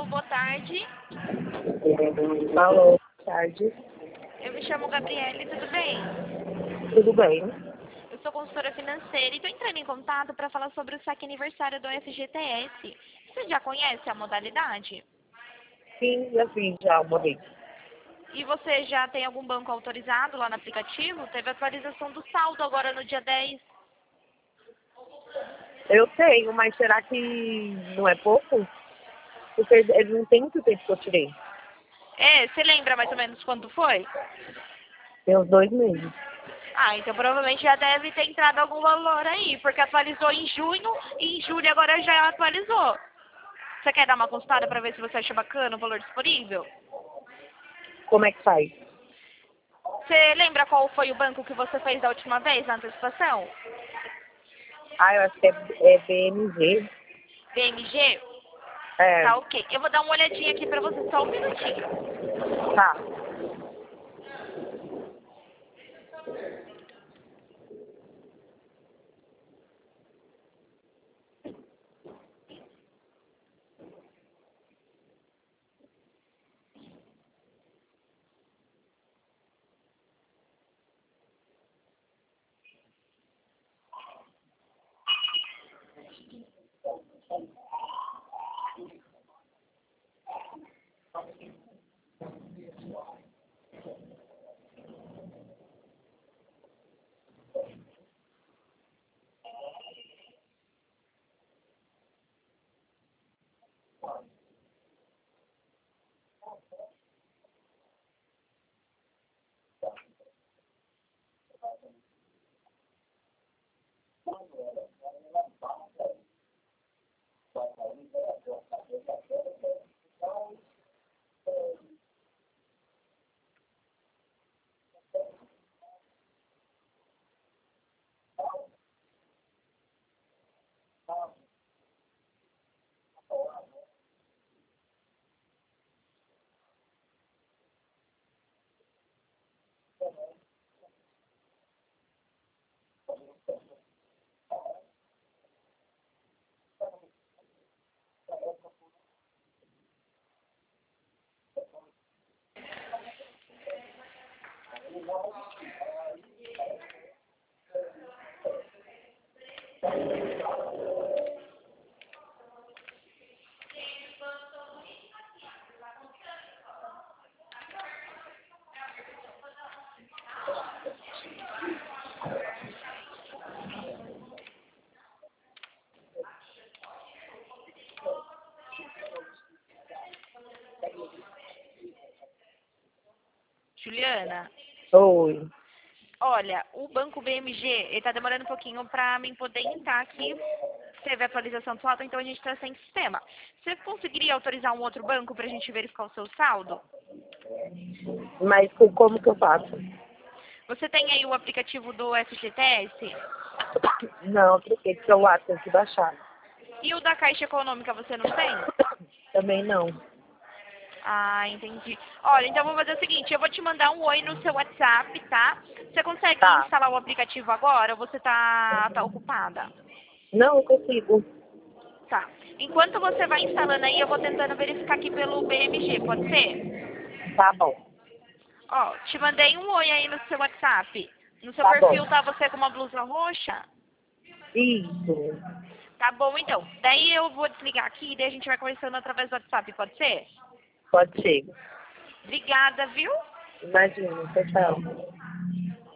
boa tarde. Alô, boa tarde. Eu me chamo Gabriele, tudo bem? Tudo bem? Eu sou consultora financeira e estou entrando em contato para falar sobre o saque aniversário do FGTS. Você já conhece a modalidade? Sim, já fiz já uma vez. E você já tem algum banco autorizado lá no aplicativo? Teve atualização do saldo agora no dia 10. Eu tenho, mas será que não é pouco? Porque ele não tem muito tempo que eu tirei. É, você lembra mais ou menos quando foi? Tem uns 2 meses. Ah, então provavelmente já deve ter entrado algum valor aí, porque atualizou em junho e em julho agora já atualizou. Você quer dar uma consultada para ver se você acha bacana o valor disponível? Como é que faz? Você lembra qual foi o banco que você fez da última vez, na antecipação? Ah, eu acho que é BMG. BMG? É, Tá ok. Eu vou dar uma olhadinha aqui pra você, só um minutinho. tá. Juliana, Oi. olha, o banco BMG, ele tá demorando um pouquinho pra mim poder entrar aqui. Teve atualização do saldo, então a gente tá sem sistema. Você conseguiria autorizar um outro banco pra gente verificar o seu saldo? Mas como que eu faço? Você tem aí o aplicativo do FGTS? Não, troquei de celular, tenho que baixar. E o da Caixa Econômica você não tem? Também não. Ah, entendi. Olha, então eu vou fazer o seguinte, eu vou te mandar um oi no seu WhatsApp, tá? Você consegue Tá. instalar o aplicativo agora ou você tá ocupada? Não, eu consigo. Tá. Enquanto você vai instalando aí, eu vou tentando verificar aqui pelo BMG, pode ser? Tá bom. Ó, te mandei um oi aí no seu WhatsApp. No seu Tá bom. perfil tá você com uma blusa roxa? Isso. Tá bom, então. Daí eu vou desligar aqui e daí a gente vai conversando através do WhatsApp, pode ser? Pode ser. Obrigada, viu? Imagina, tchau, tchau.